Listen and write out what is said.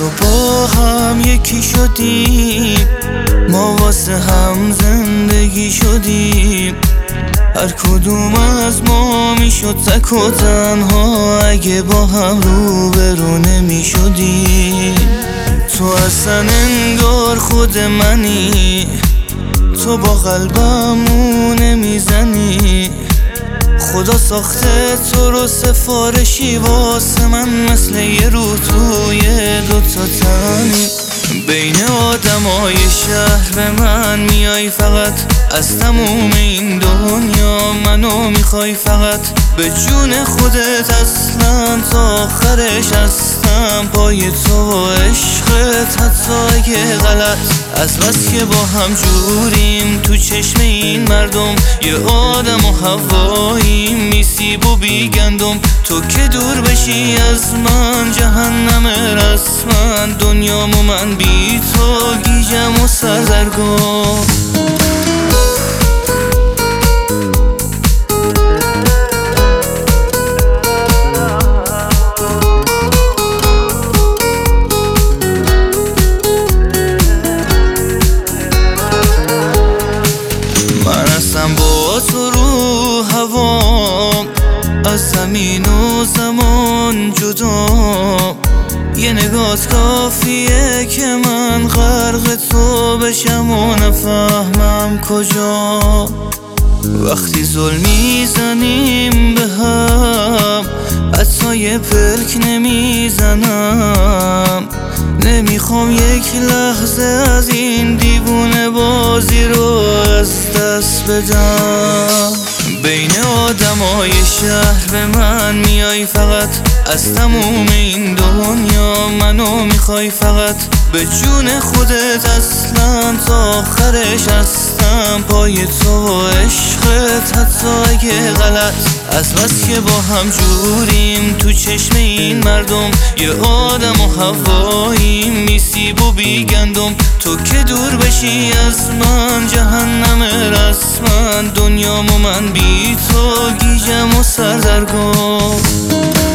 تو با هم یکی شدیم، ما واسه هم زندگی شدیم. هر کدوم از ما میشد تک و تنها اگه با هم روبرو نمی شدیم. تو اصلا انگار خود منی، تو با قلبمو نمیزنی. خدا ساخته تو رو سفارشی واسه من، مثل یه رو توی دوتا تنی. بین آدمای شهر به من میای فقط، از تموم این دنیا منو میخوای فقط. به جون خودت اصلا تا آخرش هستم پای تو و عشقت، حتی اگه غلط. از بس که با هم جوریم تو چشم این مردم، یه آدم و هواییم میسیب و بیگندم. تو که دور بشی از من جهنم رسما، دنیامو من بی تو گیجم و سردرگم. با تو رو هوام، از زمین و زمان جدا. یه نگات کافیه که من غرق تو بشم و نفهمم کجا. وقتی ظلم میزنیم به هم، حتی یه پلک نمیزنم. نمیخوام یک لحظه از این دیوونه بازی رو از دست بدم. بین آدمای شهر به من میای فقط، از تموم این دنیا منو میخوای فقط. به جون خودت اصلا تا آخرش هستم پای تو و عشقت، حتی اگه غلط. از بس که با هم جوریم تو چشم این مردم، یه آدم و هواییم میسیب و بیگندم. تو که دور بشی از من جهنم رسما، دنیامو من بی تو گیجم و سردرگم.